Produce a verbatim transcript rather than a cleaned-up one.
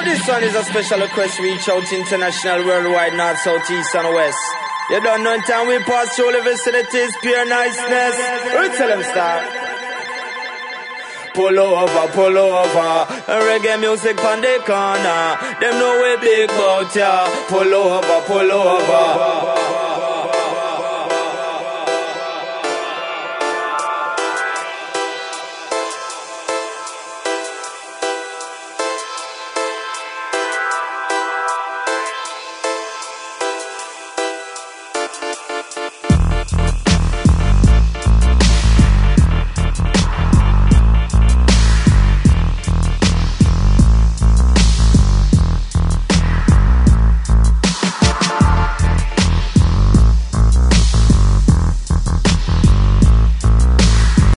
This one is a special request. Reach out international, worldwide, north, south, east, and west. You don't know in time we pass through the vicinities, pure niceness. We tell them start. Pull over, pull over. Reggae music on the corner. Them know we big bout ya. Pull over, pull over.